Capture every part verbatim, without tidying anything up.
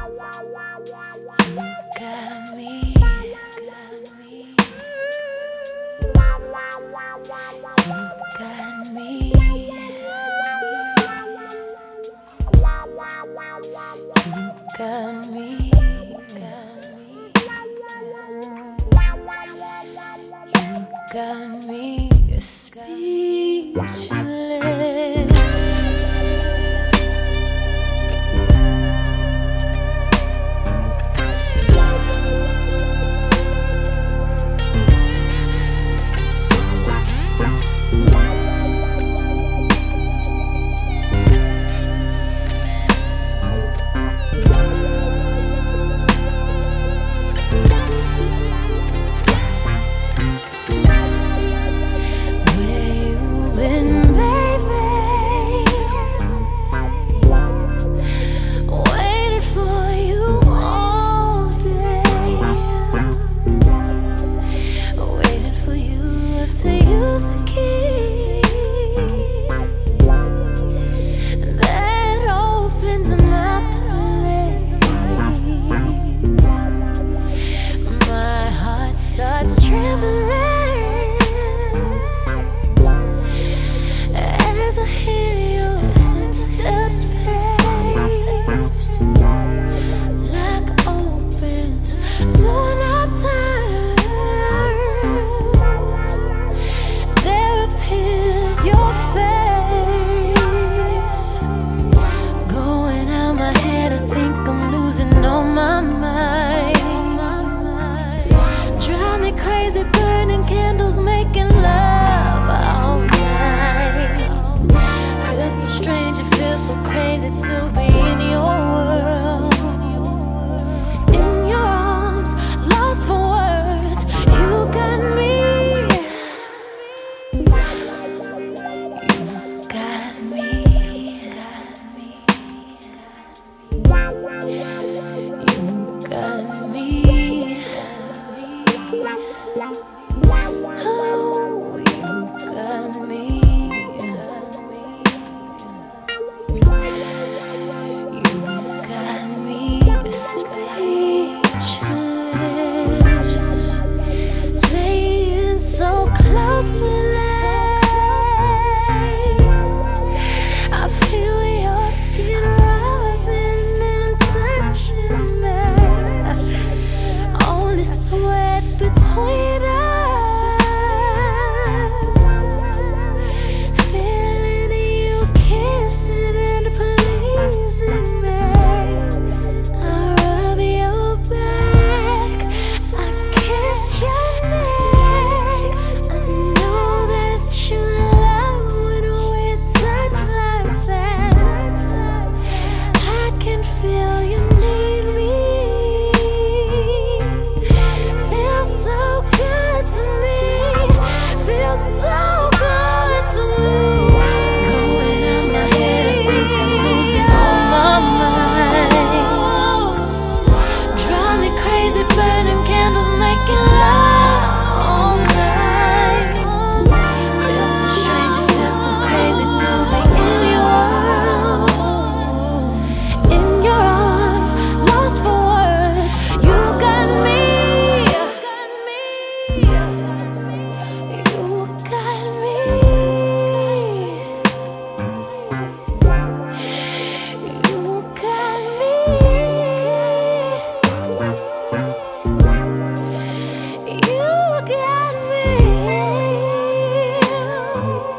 got me, got me. You got me. You got me, got me. You got me speechless. Starts trembling as I hear your footsteps pace, like opened door of time. There appears your face, going out my head. I think I'm losing all my mind. Crazy, burning candles, making love all night. Feels so strange, it feels so crazy to be in your world, in your arms, lost for words. You got me. You got me. Got me. You got me. Oh, you got me. You got me speechless, laying so closely. I feel your skin rubbing and touching me. Only sweat between us.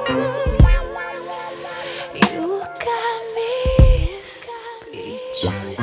You got me speechless.